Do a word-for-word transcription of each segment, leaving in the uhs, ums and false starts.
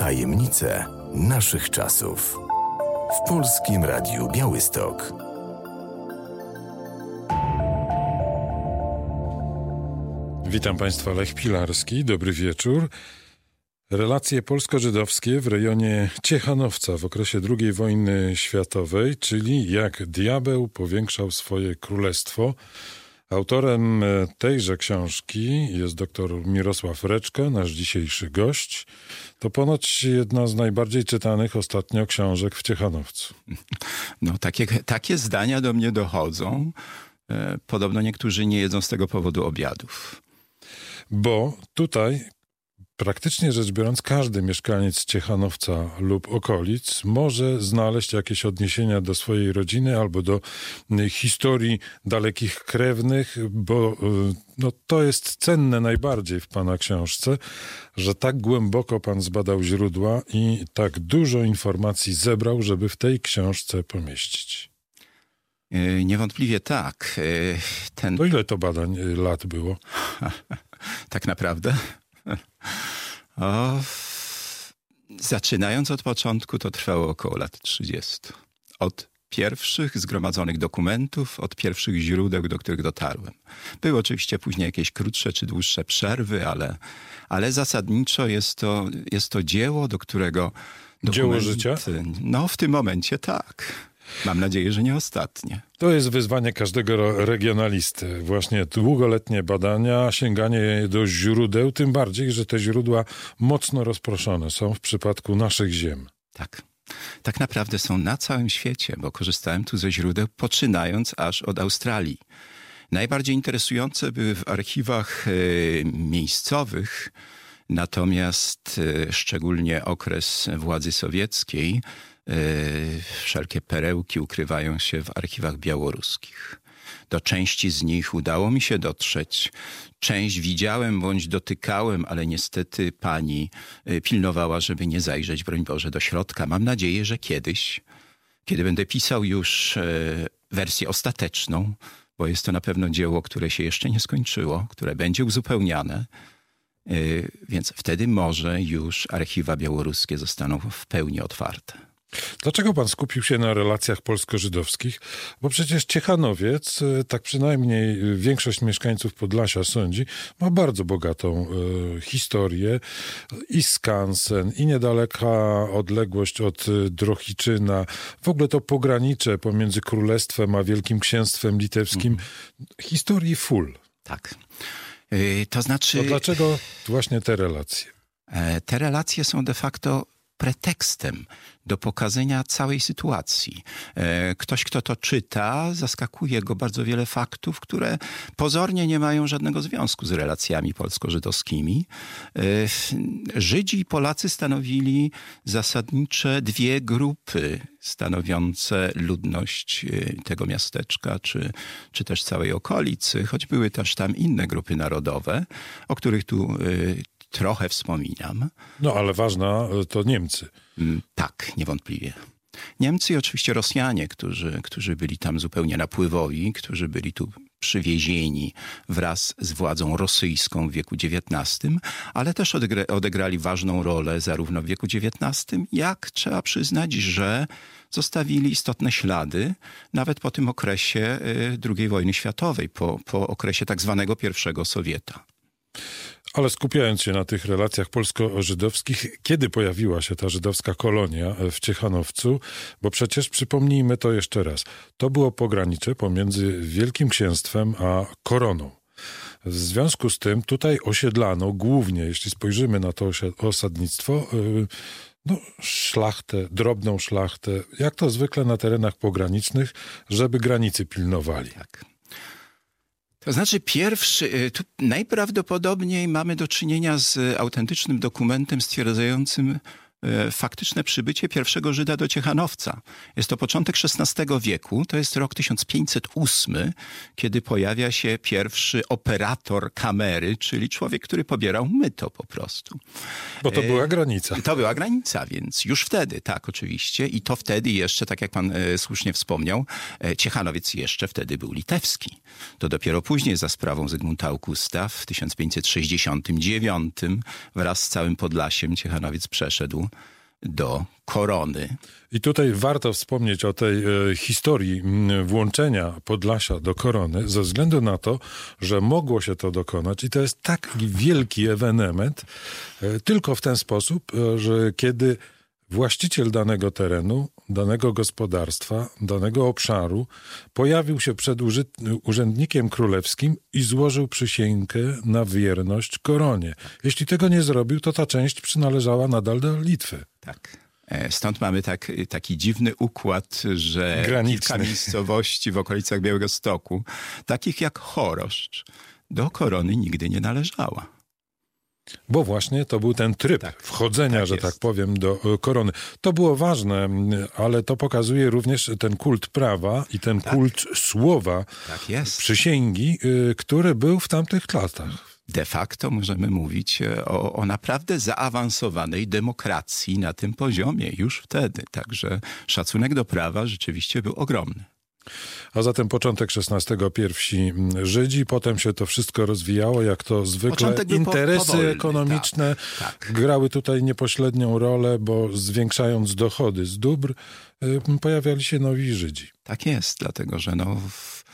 Tajemnice naszych czasów. W Polskim Radiu Białystok. Witam Państwa, Lech Pilarski. Dobry wieczór. Relacje polsko-żydowskie w rejonie Ciechanowca w okresie drugiej wojny światowej, czyli jak diabeł powiększał swoje królestwo. Autorem tejże książki jest dr Mirosław Reczko, nasz dzisiejszy gość. To ponoć jedna z najbardziej czytanych ostatnio książek w Ciechanowcu. No, takie, takie zdania do mnie dochodzą. Podobno niektórzy nie jedzą z tego powodu obiadów. Bo tutaj, praktycznie rzecz biorąc, każdy mieszkaniec Ciechanowca lub okolic może znaleźć jakieś odniesienia do swojej rodziny albo do historii dalekich krewnych, bo no, to jest cenne najbardziej w pana książce, że tak głęboko pan zbadał źródła i tak dużo informacji zebrał, żeby w tej książce pomieścić. Niewątpliwie tak. Ten... To ile to badań lat było? Tak naprawdę? O, zaczynając od początku, to trwało około lat trzydziestu. Od pierwszych zgromadzonych dokumentów, od pierwszych źródeł, do których dotarłem. Były oczywiście później jakieś krótsze czy dłuższe przerwy, ale, ale zasadniczo jest to, jest to dzieło, do którego... Dokument, dzieło życia? No, w tym momencie tak. Mam nadzieję, że nie ostatnie. To jest wyzwanie każdego regionalisty. Właśnie długoletnie badania, sięganie do źródeł, tym bardziej, że te źródła mocno rozproszone są w przypadku naszych ziem. Tak. Tak naprawdę są na całym świecie, bo korzystałem tu ze źródeł, poczynając aż od Australii. Najbardziej interesujące były w archiwach y, miejscowych, natomiast y, szczególnie okres władzy sowieckiej, wszelkie perełki ukrywają się w archiwach białoruskich. Do części z nich udało mi się dotrzeć. Część widziałem bądź dotykałem, ale niestety pani pilnowała, żeby nie zajrzeć, broń Boże, do środka. Mam nadzieję, że kiedyś, kiedy będę pisał już wersję ostateczną, bo jest to na pewno dzieło, które się jeszcze nie skończyło, które będzie uzupełniane, więc wtedy może już archiwa białoruskie zostaną w pełni otwarte. Dlaczego pan skupił się na relacjach polsko-żydowskich? Bo przecież Ciechanowiec, tak przynajmniej większość mieszkańców Podlasia sądzi, ma bardzo bogatą e, historię. I skansen, i niedaleka odległość od Drohiczyna. W ogóle to pogranicze pomiędzy Królestwem a Wielkim Księstwem Litewskim. Mhm. Historii full. Tak. Yy, to znaczy... To dlaczego właśnie te relacje? Te relacje są de facto pretekstem do pokazania całej sytuacji. Ktoś, kto to czyta, zaskakuje go bardzo wiele faktów, które pozornie nie mają żadnego związku z relacjami polsko-żydowskimi. Żydzi i Polacy stanowili zasadnicze dwie grupy stanowiące ludność tego miasteczka, czy, czy też całej okolicy, choć były też tam inne grupy narodowe, o których tu trochę wspominam. No, ale ważna to Niemcy. Tak, niewątpliwie. Niemcy i oczywiście Rosjanie, którzy, którzy byli tam zupełnie napływowi, którzy byli tu przywiezieni wraz z władzą rosyjską w wieku dziewiętnastym, ale też odegra- odegrali ważną rolę zarówno w wieku dziewiętnastym, jak trzeba przyznać, że zostawili istotne ślady nawet po tym okresie drugiej wojny światowej, po, po okresie tak zwanego pierwszego Sowieta. Ale skupiając się na tych relacjach polsko-żydowskich, kiedy pojawiła się ta żydowska kolonia w Ciechanowcu? Bo przecież przypomnijmy to jeszcze raz. To było pogranicze pomiędzy Wielkim Księstwem a Koroną. W związku z tym tutaj osiedlano głównie, jeśli spojrzymy na to osadnictwo, no, szlachtę, drobną szlachtę, jak to zwykle na terenach pogranicznych, żeby granicy pilnowali. Tak. To znaczy pierwszy, tu najprawdopodobniej mamy do czynienia z autentycznym dokumentem stwierdzającym faktyczne przybycie pierwszego Żyda do Ciechanowca. Jest to początek szesnastego wieku, to jest rok tysiąc pięćset ósmy, kiedy pojawia się pierwszy operator kamery, czyli człowiek, który pobierał myto po prostu. Bo to była granica. To była granica, więc już wtedy, tak oczywiście. I to wtedy jeszcze, tak jak pan e, słusznie wspomniał, e, Ciechanowiec jeszcze wtedy był litewski. To dopiero później za sprawą Zygmunta Augusta w tysiąc pięćset sześćdziesiątym dziewiątym wraz z całym Podlasiem Ciechanowiec przeszedł do korony. I tutaj warto wspomnieć o tej e, historii m, włączenia Podlasia do korony, ze względu na to, że mogło się to dokonać i to jest taki wielki ewenement, e, tylko w ten sposób, e, że kiedy właściciel danego terenu, danego gospodarstwa, danego obszaru pojawił się przed uży- urzędnikiem królewskim i złożył przysięgę na wierność koronie. Jeśli tego nie zrobił, to ta część przynależała nadal do Litwy. Tak. Stąd mamy tak, taki dziwny układ, że graniczny. Kilka miejscowości w okolicach Białegostoku, takich jak Choroszcz, do korony nigdy nie należała. Bo właśnie to był ten tryb tak, wchodzenia, tak że jest. tak powiem, do korony. To było ważne, ale to pokazuje również ten kult prawa i ten tak. kult słowa, tak jest. przysięgi, który był w tamtych latach. De facto możemy mówić o, o naprawdę zaawansowanej demokracji na tym poziomie już wtedy. Także szacunek do prawa rzeczywiście był ogromny. A zatem początek szesnastego pierwsi Żydzi, potem się to wszystko rozwijało, jak to zwykle. Interesy powolny, ekonomiczne tak, tak. grały tutaj niepośrednią rolę, bo zwiększając dochody z dóbr, pojawiali się nowi Żydzi. Tak jest, dlatego że no... W...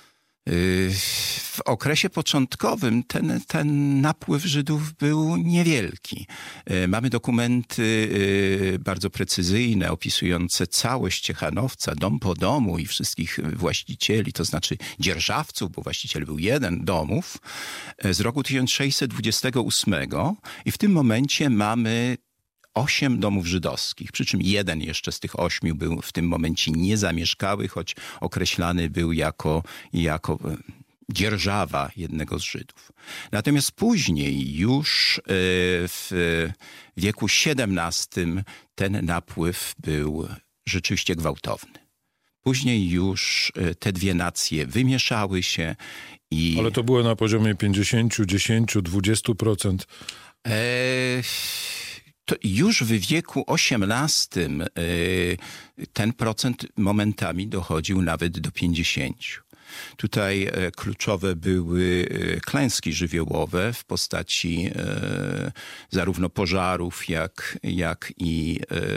W okresie początkowym ten, ten napływ Żydów był niewielki. Mamy dokumenty bardzo precyzyjne, opisujące całość Ciechanowca, dom po domu i wszystkich właścicieli, to znaczy dzierżawców, bo właściciel był jeden, domów, z roku tysiąc sześćset dwudziestego ósmego i w tym momencie mamy osiem domów żydowskich, przy czym jeden jeszcze z tych ośmiu był w tym momencie niezamieszkały, choć określany był jako, jako dzierżawa jednego z Żydów. Natomiast później już w wieku siedemnastym ten napływ był rzeczywiście gwałtowny. Później już te dwie nacje wymieszały się i... Ale to było na poziomie pięćdziesiąt, dziesięć, dwadzieścia procent. Eee... To już w wieku osiemnastym ten procent momentami dochodził nawet do pięćdziesięciu. Tutaj kluczowe były klęski żywiołowe w postaci zarówno pożarów, jak, jak i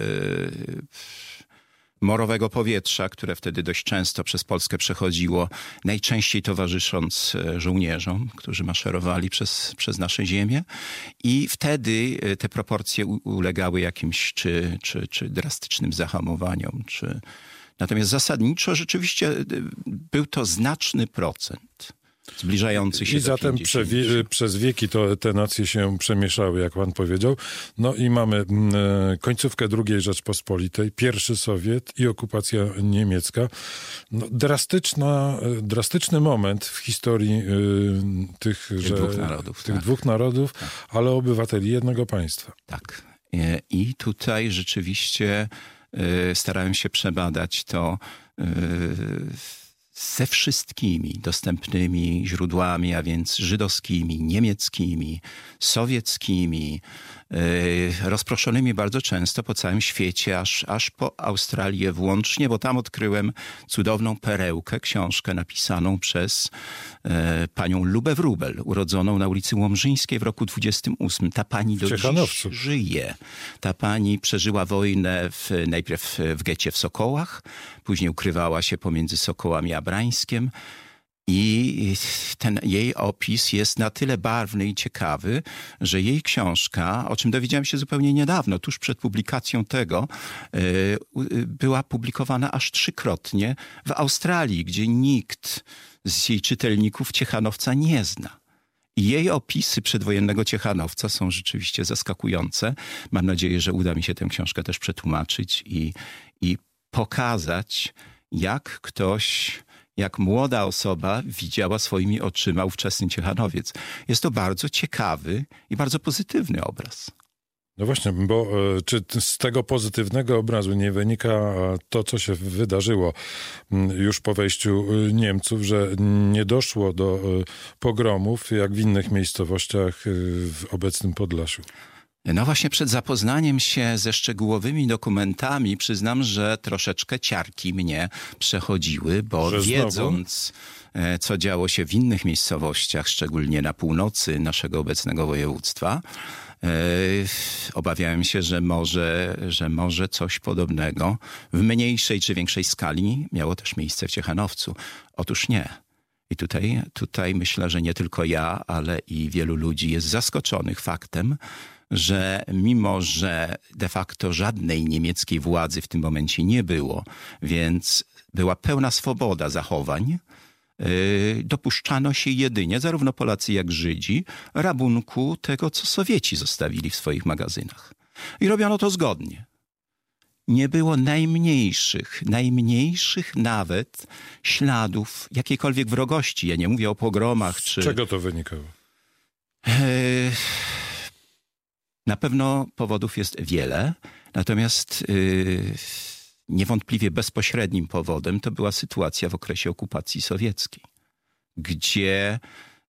morowego powietrza, które wtedy dość często przez Polskę przechodziło, najczęściej towarzysząc żołnierzom, którzy maszerowali przez, przez nasze ziemię. I wtedy te proporcje ulegały jakimś czy, czy, czy drastycznym zahamowaniom. Czy... Natomiast zasadniczo rzeczywiście był to znaczny procent. Zbliżający się I do zatem przewie- przez wieki to, te nacje się przemieszały, jak pan powiedział. No i mamy e, końcówkę drugiej Rzeczpospolitej, pierwszy Sowiet i okupacja niemiecka. No, drastyczna, drastyczny moment w historii e, tych, tych, że, dwóch narodów, tych tak. dwóch narodów, tak. ale obywateli jednego państwa. Tak. I tutaj rzeczywiście e, starałem się przebadać to e, ze wszystkimi dostępnymi źródłami, a więc żydowskimi, niemieckimi, sowieckimi, yy, rozproszonymi bardzo często po całym świecie, aż, aż po Australię włącznie, bo tam odkryłem cudowną perełkę, książkę napisaną przez yy, panią Lubę Wróbel, urodzoną na ulicy Łomżyńskiej w roku dwudziestym ósmym. Ta pani do dziś żyje. Ta pani przeżyła wojnę w, najpierw w getcie w Sokołach, później ukrywała się pomiędzy Sokołami a Brańskiem i ten jej opis jest na tyle barwny i ciekawy, że jej książka, o czym dowiedziałem się zupełnie niedawno, tuż przed publikacją tego, była publikowana aż trzykrotnie w Australii, gdzie nikt z jej czytelników Ciechanowca nie zna. I jej opisy przedwojennego Ciechanowca są rzeczywiście zaskakujące. Mam nadzieję, że uda mi się tę książkę też przetłumaczyć i, i pokazać, jak ktoś, jak młoda osoba widziała swoimi oczyma ówczesny Ciechanowiec. Jest to bardzo ciekawy i bardzo pozytywny obraz. No właśnie, bo czy z tego pozytywnego obrazu nie wynika to, co się wydarzyło już po wejściu Niemców, że nie doszło do pogromów, jak w innych miejscowościach w obecnym Podlasiu? No właśnie przed zapoznaniem się ze szczegółowymi dokumentami przyznam, że troszeczkę ciarki mnie przechodziły, bo Że wiedząc, znowu? co działo się w innych miejscowościach, szczególnie na północy naszego obecnego województwa, Yy, obawiałem się, że może, że może coś podobnego w mniejszej czy większej skali miało też miejsce w Ciechanowcu. Otóż nie. I tutaj, tutaj myślę, że nie tylko ja, ale i wielu ludzi jest zaskoczonych faktem, że mimo, że de facto żadnej niemieckiej władzy w tym momencie nie było, więc była pełna swoboda zachowań, dopuszczano się jedynie, zarówno Polacy jak Żydzi, rabunku tego, co Sowieci zostawili w swoich magazynach. I robiono to zgodnie. Nie było najmniejszych, najmniejszych nawet śladów jakiejkolwiek wrogości. Ja nie mówię o pogromach. Z czy... czego to wynikało? Na pewno powodów jest wiele, natomiast niewątpliwie bezpośrednim powodem to była sytuacja w okresie okupacji sowieckiej, gdzie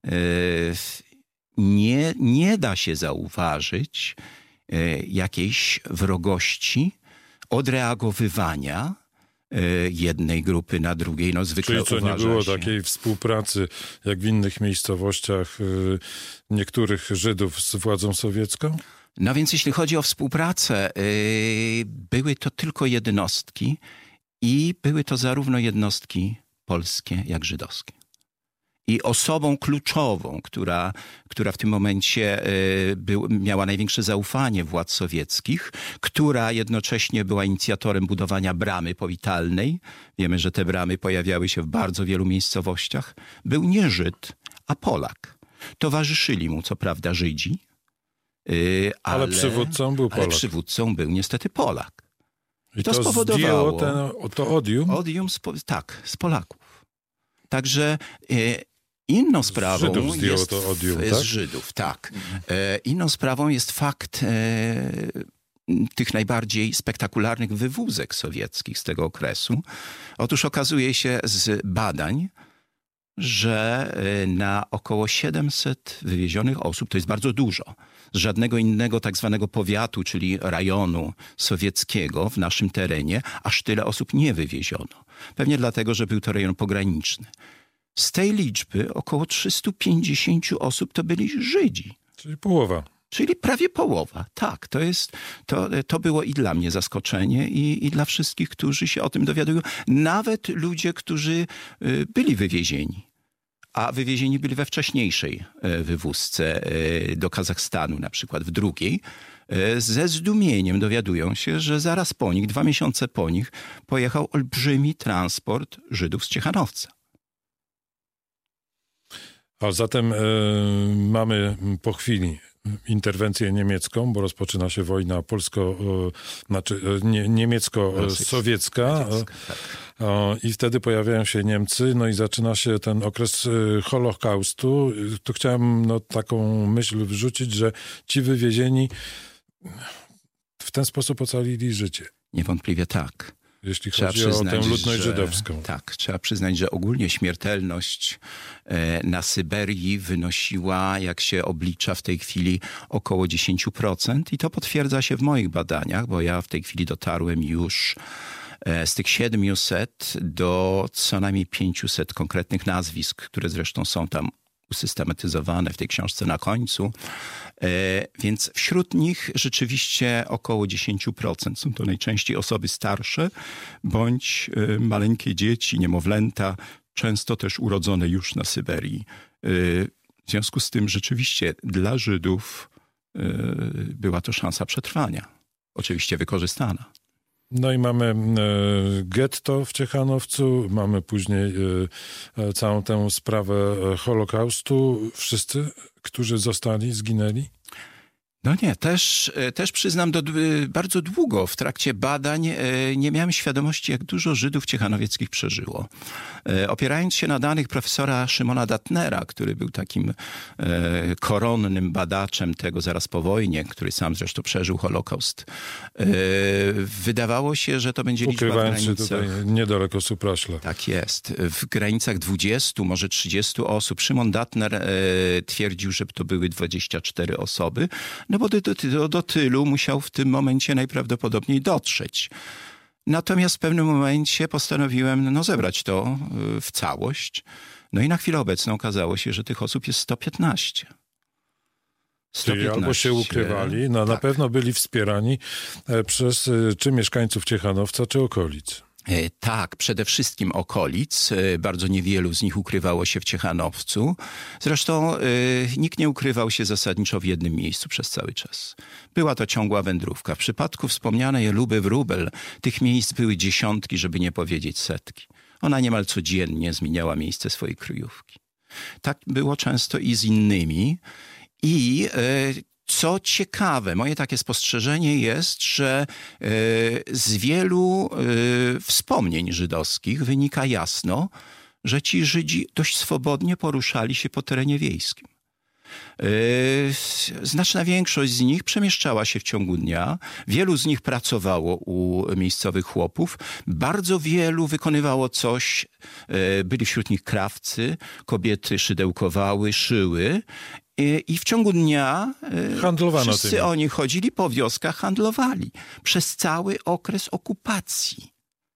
nie, nie da się zauważyć jakiejś wrogości, odreagowywania jednej grupy na drugiej. No, zwykle Czyli co, nie uważa było się... takiej współpracy jak w innych miejscowościach niektórych Żydów z władzą sowiecką? No więc jeśli chodzi o współpracę, yy, były to tylko jednostki i były to zarówno jednostki polskie, jak żydowskie. I osobą kluczową, która, która w tym momencie yy, był, miała największe zaufanie władz sowieckich, która jednocześnie była inicjatorem budowania bramy powitalnej, wiemy, że te bramy pojawiały się w bardzo wielu miejscowościach, był nie Żyd, a Polak. Towarzyszyli mu co prawda Żydzi, Yy, ale, ale przywódcą był Polak. Ale przywódcą był niestety Polak. I to, to spowodowało ten, to odium? Odium z, tak, z Polaków. Także yy, inną sprawą z Żydów zdjęło jest to odium, z tak? Żydów, tak. Yy, inną sprawą jest fakt yy, tych najbardziej spektakularnych wywózek sowieckich z tego okresu. Otóż okazuje się z badań, że na około siedemset wywiezionych osób, to jest bardzo dużo, z żadnego innego tak zwanego powiatu, czyli rajonu sowieckiego w naszym terenie, aż tyle osób nie wywieziono. Pewnie dlatego, że był to rejon pograniczny. Z tej liczby około trzysta pięćdziesiąt osób to byli Żydzi. Czyli połowa. Czyli prawie połowa. Tak, to jest, to, to było i dla mnie zaskoczenie i, i dla wszystkich, którzy się o tym dowiadują. Nawet ludzie, którzy byli wywiezieni. A wywiezieni byli we wcześniejszej wywózce do Kazachstanu, na przykład w drugiej. Ze zdumieniem dowiadują się, że zaraz po nich, dwa miesiące po nich, pojechał olbrzymi transport Żydów z Ciechanowca. A zatem y, mamy po chwili interwencję niemiecką, bo rozpoczyna się wojna polsko, y, znaczy nie, niemiecko-sowiecka. Tak. I wtedy pojawiają się Niemcy, no i zaczyna się ten okres Holokaustu. Tu chciałem no, taką myśl wrzucić, że ci wywiezieni w ten sposób ocalili życie. Niewątpliwie tak. Jeśli trzeba chodzi o tę ludność że, żydowską. Tak, trzeba przyznać, że ogólnie śmiertelność na Syberii wynosiła, jak się oblicza w tej chwili, około dziesięć procent. I to potwierdza się w moich badaniach, bo ja w tej chwili dotarłem już z tych siedmiuset do co najmniej pięciuset konkretnych nazwisk, które zresztą są tam usystematyzowane w tej książce na końcu. Więc wśród nich rzeczywiście około dziesięć procent są to najczęściej osoby starsze bądź maleńkie dzieci, niemowlęta, często też urodzone już na Syberii. W związku z tym rzeczywiście dla Żydów była to szansa przetrwania. Oczywiście wykorzystana. No i mamy e, getto w Ciechanowcu, mamy później e, całą tę sprawę Holokaustu. Wszyscy, którzy zostali, zginęli? No nie, też, też przyznam, do, bardzo długo w trakcie badań nie miałem świadomości, jak dużo Żydów ciechanowieckich przeżyło. Opierając się na danych profesora Szymona Datnera, który był takim koronnym badaczem tego zaraz po wojnie, który sam zresztą przeżył Holokaust, wydawało się, że to będzie liczba w granicach... Ukrywając się tutaj niedaleko Supraśla. Tak jest. W granicach dwudziestu, może trzydziestu osób. Szymon Datner twierdził, że to były dwadzieścia cztery osoby. no bo do, do, do tylu musiał w tym momencie najprawdopodobniej dotrzeć. Natomiast w pewnym momencie postanowiłem no, zebrać to w całość. No i na chwilę obecną okazało się, że tych osób jest sto piętnaście. sto piętnaście. Czyli albo się ukrywali, no tak. Na pewno byli wspierani przez czy mieszkańców Ciechanowca, czy okolic. Tak, przede wszystkim okolic. Bardzo niewielu z nich ukrywało się w Ciechanowcu. Zresztą y, nikt nie ukrywał się zasadniczo w jednym miejscu przez cały czas. Była to ciągła wędrówka. W przypadku wspomnianej Luby Wróbel tych miejsc były dziesiątki, żeby nie powiedzieć setki. Ona niemal codziennie zmieniała miejsce swojej kryjówki. Tak było często i z innymi. I y, co ciekawe, moje takie spostrzeżenie jest, że y, z wielu y, wspomnień żydowskich wynika jasno, że ci Żydzi dość swobodnie poruszali się po terenie wiejskim. Y, znaczna większość z nich przemieszczała się w ciągu dnia. Wielu z nich pracowało u miejscowych chłopów. Bardzo wielu wykonywało coś. Y, byli wśród nich krawcy. Kobiety szydełkowały, szyły. I w ciągu dnia handlowano wszyscy tymi. Oni chodzili po wioskach, handlowali przez cały okres okupacji.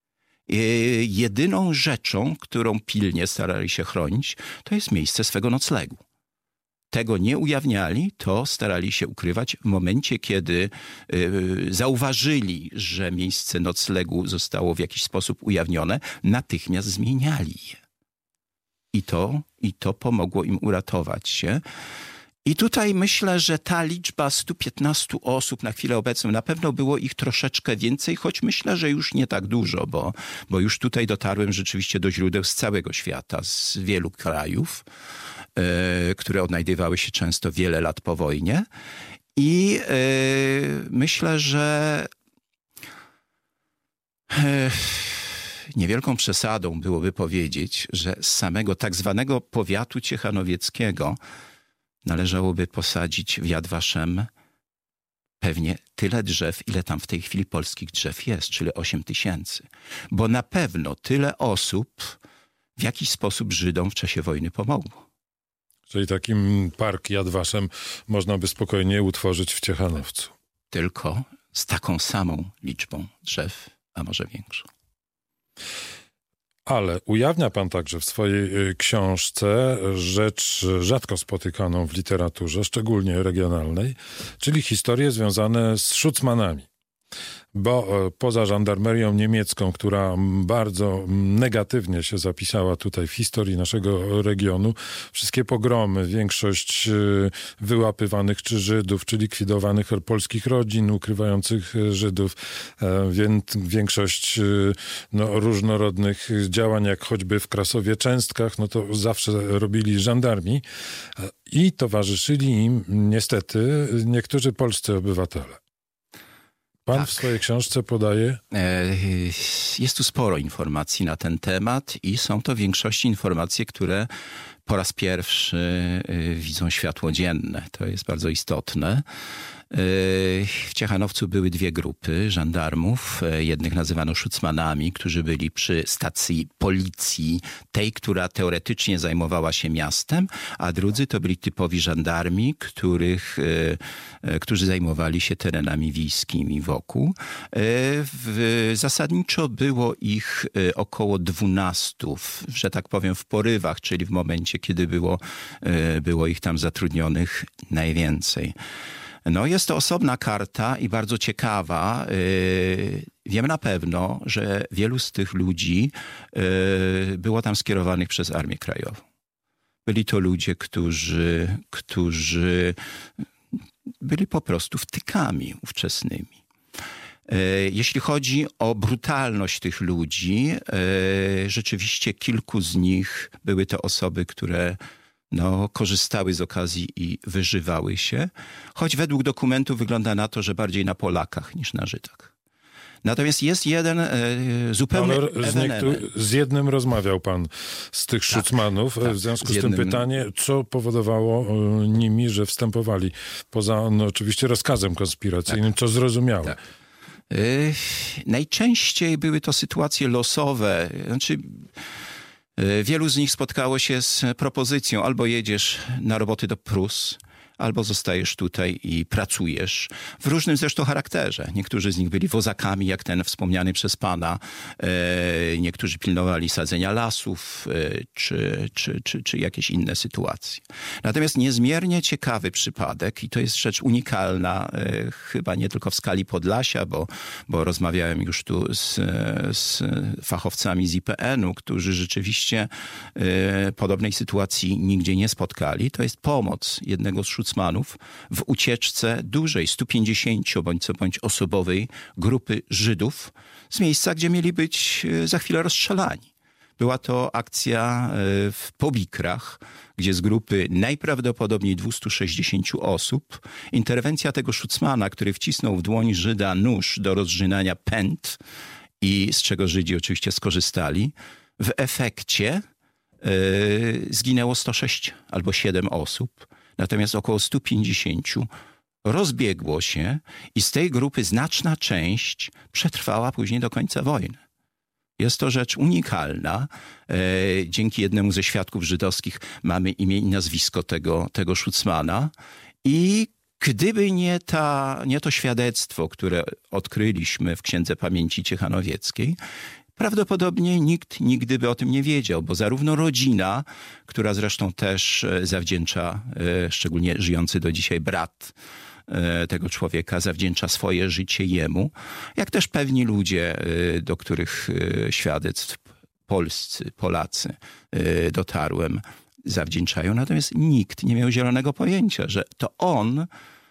Jedyną rzeczą, którą pilnie starali się chronić, to jest miejsce swego noclegu. Tego nie ujawniali, to starali się ukrywać. W momencie, kiedy y, zauważyli, że miejsce noclegu zostało w jakiś sposób ujawnione, natychmiast zmieniali je. I to, i to pomogło im uratować się. I tutaj myślę, że ta liczba stu piętnastu osób na chwilę obecną, na pewno było ich troszeczkę więcej, choć myślę, że już nie tak dużo, bo, bo już tutaj dotarłem rzeczywiście do źródeł z całego świata, z wielu krajów, yy, które odnajdywały się często wiele lat po wojnie. I yy, myślę, że yy, niewielką przesadą byłoby powiedzieć, że z samego tak zwanego powiatu ciechanowieckiego należałoby posadzić w Yad Vashem pewnie tyle drzew, ile tam w tej chwili polskich drzew jest, czyli osiem tysięcy. Bo na pewno tyle osób w jakiś sposób Żydom w czasie wojny pomogło. Czyli takim park Yad Vashem można by spokojnie utworzyć w Ciechanowcu. Tylko z taką samą liczbą drzew, a może większą. Ale ujawnia pan także w swojej książce rzecz rzadko spotykaną w literaturze, szczególnie regionalnej, czyli historie związane z szucmanami. Bo poza żandarmerią niemiecką, która bardzo negatywnie się zapisała tutaj w historii naszego regionu, wszystkie pogromy, większość wyłapywanych czy Żydów, czy likwidowanych polskich rodzin ukrywających Żydów, większość no, różnorodnych działań, jak choćby w Krasowie Częstkach, no to zawsze robili żandarmi i towarzyszyli im niestety niektórzy polscy obywatele. Pan tak. w swojej książce podaje? Jest tu sporo informacji na ten temat i są to w większości informacje, które po raz pierwszy widzą światło dzienne. To jest bardzo istotne. W Ciechanowcu były dwie grupy żandarmów. Jednych nazywano szucmanami, którzy byli przy stacji policji, tej, która teoretycznie zajmowała się miastem, a drudzy to byli typowi żandarmi, których, którzy zajmowali się terenami wiejskimi wokół. Zasadniczo było ich około dwunastu, że tak powiem, w porywach, czyli w momencie, kiedy było, było ich tam zatrudnionych najwięcej. No jest to osobna karta i bardzo ciekawa. Wiem na pewno, że wielu z tych ludzi było tam skierowanych przez Armię Krajową. Byli to ludzie, którzy, którzy byli po prostu wtykami ówczesnymi. Jeśli chodzi o brutalność tych ludzi, rzeczywiście kilku z nich były to osoby, które no, korzystały z okazji i wyżywały się, choć według dokumentów wygląda na to, że bardziej na Polakach niż na Żydach. Natomiast jest jeden e, zupełnie Ale z, niektóry, z jednym rozmawiał pan z tych tak, szucmanów. Tak, w związku z, z jednym... tym pytanie, co powodowało e, nimi, że wstępowali poza no, oczywiście rozkazem konspiracyjnym, tak, co zrozumiałe. Tak. E, najczęściej były to sytuacje losowe. Znaczy, wielu z nich spotkało się z propozycją: albo jedziesz na roboty do Prus, albo zostajesz tutaj i pracujesz w różnym zresztą charakterze. Niektórzy z nich byli wozakami, jak ten wspomniany przez pana. E, niektórzy pilnowali sadzenia lasów, e, czy, czy, czy, czy jakieś inne sytuacje. Natomiast niezmiernie ciekawy przypadek, i to jest rzecz unikalna, e, chyba nie tylko w skali Podlasia, bo, bo rozmawiałem już tu z, z fachowcami z I P N-u, którzy rzeczywiście e, podobnej sytuacji nigdzie nie spotkali. To jest pomoc jednego z szucmanów w ucieczce dużej, stu pięćdziesięciu bądź co bądź osobowej grupy Żydów z miejsca, gdzie mieli być za chwilę rozstrzelani. Była to akcja w Powikrach, gdzie z grupy najprawdopodobniej dwieście sześćdziesiąt osób interwencja tego szucmana, który wcisnął w dłoń Żyda nóż do rozrzynania pęd i z czego Żydzi oczywiście skorzystali, w efekcie yy, zginęło sto sześć albo siedem osób. Natomiast około stu pięćdziesięciu rozbiegło się i z tej grupy znaczna część przetrwała później do końca wojny. Jest to rzecz unikalna. E, dzięki jednemu ze świadków żydowskich mamy imię i nazwisko tego, tego szucmana. I gdyby nie, ta, nie to świadectwo, które odkryliśmy w Księdze Pamięci Ciechanowieckiej, prawdopodobnie nikt nigdy by o tym nie wiedział, bo zarówno rodzina, która zresztą też zawdzięcza, szczególnie żyjący do dzisiaj brat tego człowieka, zawdzięcza swoje życie jemu, jak też pewni ludzie, do których świadectw polscy, Polacy dotarłem, zawdzięczają. Natomiast nikt nie miał zielonego pojęcia, że to on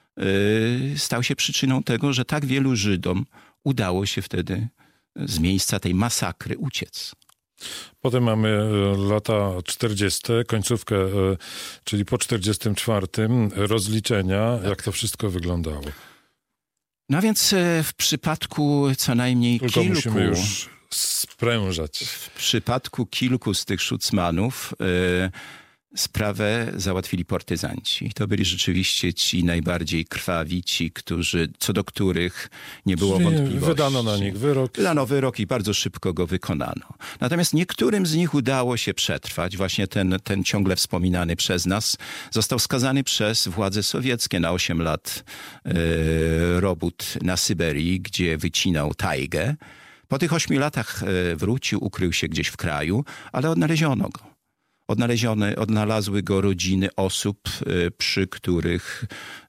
stał się przyczyną tego, że tak wielu Żydom udało się wtedy z miejsca tej masakry uciec. Potem mamy lata czterdzieste, końcówkę, czyli po czterdziestym czwartym, rozliczenia, tak. Jak to wszystko wyglądało. No więc w przypadku co najmniej Tylko kilku... musimy już sprężać. W przypadku kilku z tych szucmanów y, sprawę załatwili partyzanci. To byli rzeczywiście ci najbardziej krwawi, ci, którzy, co do których nie było Czyli wątpliwości. Wydano na nich wyrok. Wydano wyrok i bardzo szybko go wykonano. Natomiast niektórym z nich udało się przetrwać. Właśnie ten, ten ciągle wspominany przez nas został skazany przez władze sowieckie na osiem lat e, robót na Syberii, gdzie wycinał tajgę. Po tych ośmiu latach e, wrócił, ukrył się gdzieś w kraju, ale odnaleziono go. Odnalezione, odnalazły go rodziny osób, przy których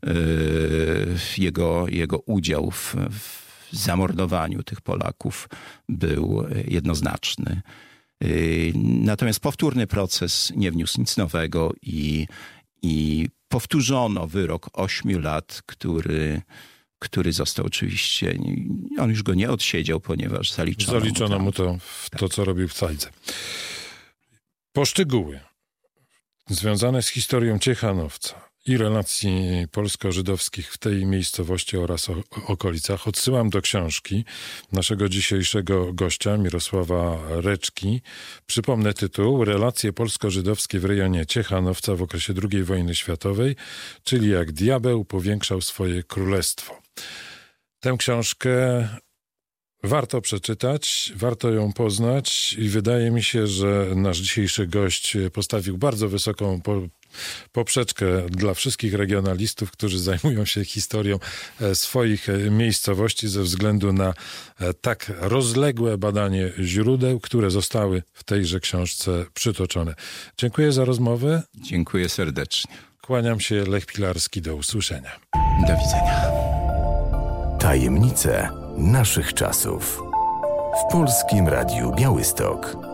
jego, jego udział w, w zamordowaniu tych Polaków był jednoznaczny. Natomiast powtórny proces nie wniósł nic nowego i, i powtórzono wyrok ośmiu lat, który, który został oczywiście, on już go nie odsiedział, ponieważ zaliczono, zaliczono mu to, mu to w to, co robił w Cajdze. Poszczegóły związane z historią Ciechanowca i relacji polsko-żydowskich w tej miejscowości oraz o, okolicach odsyłam do książki naszego dzisiejszego gościa Mirosława Reczki. Przypomnę tytuł: Relacje polsko-żydowskie w rejonie Ciechanowca w okresie drugiej wojny światowej, czyli jak diabeł powiększał swoje królestwo. Tę książkę warto przeczytać, warto ją poznać i wydaje mi się, że nasz dzisiejszy gość postawił bardzo wysoką po, poprzeczkę dla wszystkich regionalistów, którzy zajmują się historią swoich miejscowości ze względu na tak rozległe badanie źródeł, które zostały w tejże książce przytoczone. Dziękuję za rozmowę. Dziękuję serdecznie. Kłaniam się, Lech Pilarski, do usłyszenia. Do widzenia. Tajemnice naszych czasów. W Polskim Radiu Białystok.